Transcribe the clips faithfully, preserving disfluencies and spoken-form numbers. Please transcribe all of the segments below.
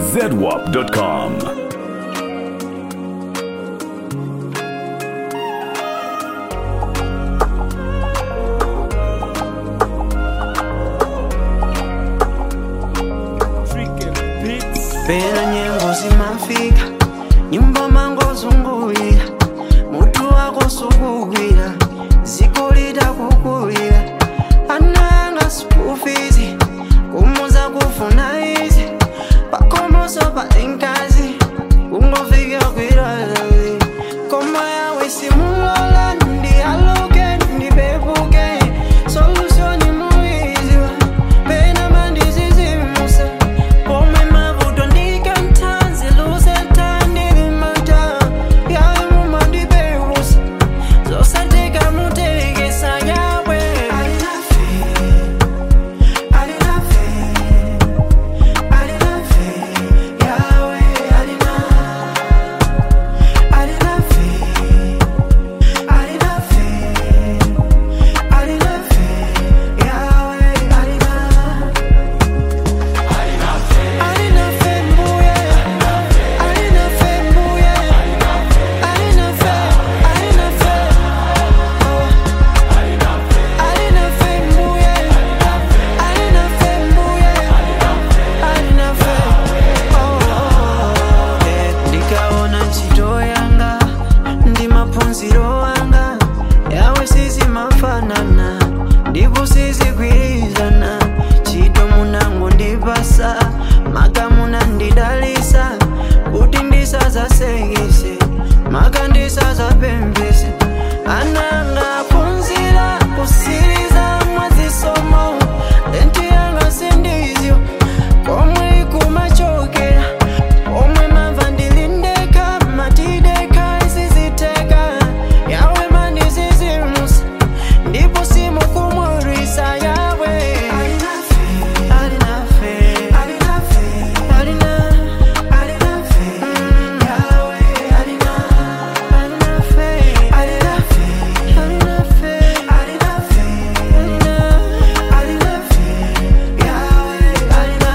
zedwap dot com. Pena nyengo zimafika, nyumba mango zunguira, mutu wako sukugwira, zikulita kukulira, ananga sikufizi, kumuza kufuna izi, pakomoso patinkazi, kungofika kwirazi, koma yawe simulola, ndi aloke, ndi bebuke, solution muiziwa, pena mandizi zimusa, kome mavuto ndikantanzi, luze tandi mata, yawe mumandi berusa, zosateka mutegesa yawe. Zero anga, yawe sisi mafanana, ndipo sisi kwirizana, chito munango ndipasa, maka muna ndidalisa, kuti ndisaza segese, maka ndisaza pembese, ananga punzira, kusiriza mwazisomo, lenti yanga sindizyo, komwe kumachokera, komwe mava ndilindeka, matideka isiziteka, yawe mani zizimusa, ndipo simu kumurisa yawe. Alina fe, alina fe, alina, alina fe, yawe, alina, alina fe, alina fe, alina fe, alina fe, alina, alina fe, yawe, alina,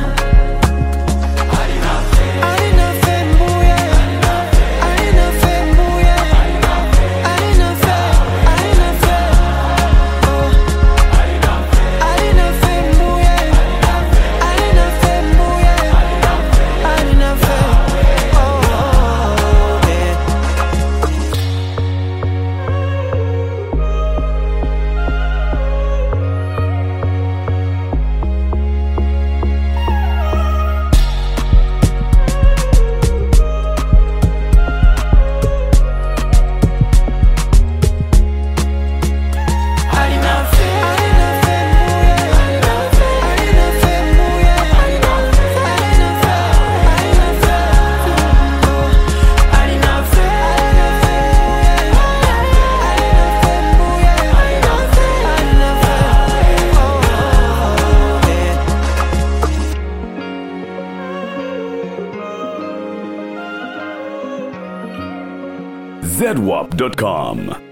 alina fe, alina fe mbuye, alina fe mbuye, alina fe, alina fe, oh, alina fe mbuye, alina fe mbuye, alina fe, oh, yeah. Alina fe, alina fe mbuye, alina fe, alina fe mbuye, alina fe, alina fe, alina fe, oh, alina fe, alina fe, alina fe mbuye, alina fe, alina fe, oh, yeah. zedwap dot com.